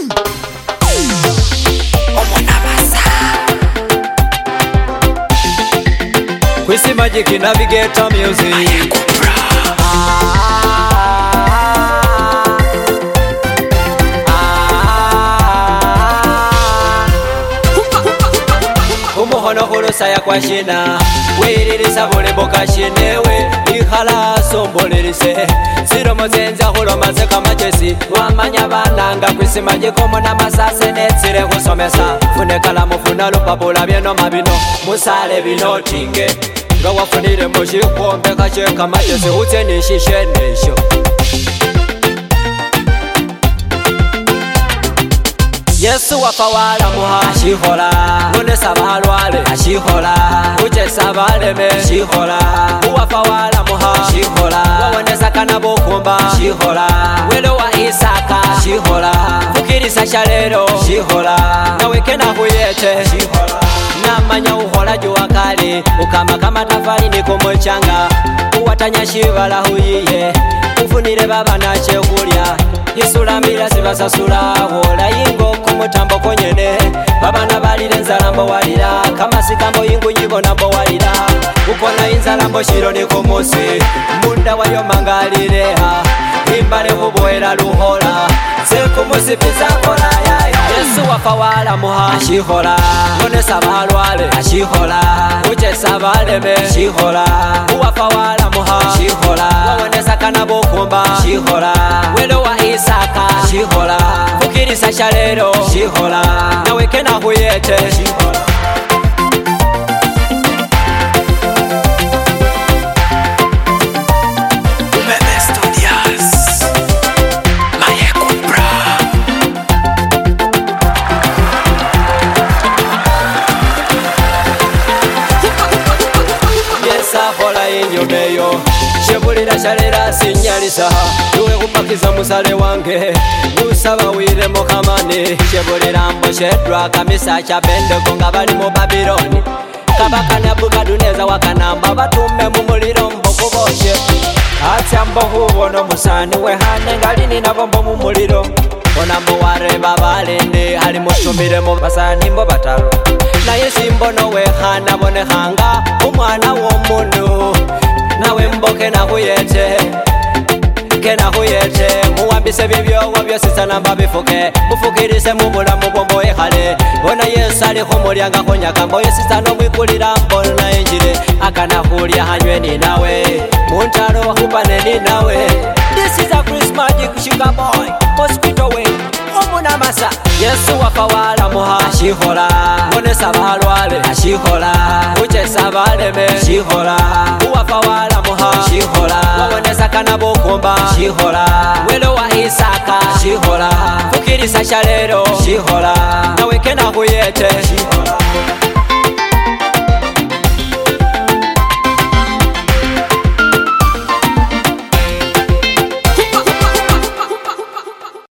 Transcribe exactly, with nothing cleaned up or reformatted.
Kwisi Magic Navigator Music. Umuhono kurusaya kwa shina wiririsa buli mboka shinewe ikhala sombolerise siromo zenza hulomaze kamachesi wamanya bananga Kwisi Magic omona masase netsire kusomesa funekala mufuna lupapula byeno mabino musale binotinge nga wafunire mushikombe kache kamachesi utse nishishe nesho Yesu wafawala muha ashihola None sabalwale ashihola Uche sabaleme ashihola Uwafawala muha ashihola Wawonesa kanabo kumba ashihola Welo wa Isaka ashihola Fukirisa shalero ashihola Naweke na huyete ashihola Namanya uhola juwa kali Ukama kama tafali niko mchanga Uwatanya shivala huyiye Ufunire baba na chekulya Isulamira sibasasula Wola yingo kumutambo konyene Babana balire nzala mbo walira Kama sikambo yingu nyibo nambo walira Ukona inzala mbo shiro ni kumusi Munda wayo mangalireha Imbale huboela luhola Seku musipisa kola ya ya Yesu wafawala muha ashihola None sabalwale ashihola Uche sabaleme ashihola Uwafawala muha ashihola Wawonesa kanabo kumba ashihola Welo wa Isaka ashihola Fukirisa shalero ashihola Naweke na huyete ashihola Hola inyo meyo Shebulira shalera sinyalisa Duwe kupakiza musale wange Nusaba wile mokamani Shebulira mbo shedra kamisa chabende Konga bali mo Babiloni Kabaka Nebukaduneza wakanamba Batume mumuliro mbo kuboshe Atya mbo hubono musani Wehane ngalini na bombo mumuliro Ona mbo wareba balende Hali mutumire mo basani mbo batalo Na yesi mbono wehana bone hanga Umwana womundu Nawe mboke na huyete Kena huyete Muwambise bibyo wabyo sisa namba bifuke Mufukirise mubula mubombo ehale Ona Yesu ali humulianga hunyaka Mbo yesisa no mwikulira mbona injire Akana hulia hanyweni nawe Muntaro hupane ni nawe This is a Kwisi Magic sugar boy Mosquito wing Omuna masa Yesu wafawala muha ashihola None sabalwale ashihola Uche sabaleme ashihola Uwafawala muha ashihola Wawonesa kanabo kumba ashihola Welo wa Isaka ashihola Fukirisa shalero ashihola Naweke na huyete ashihola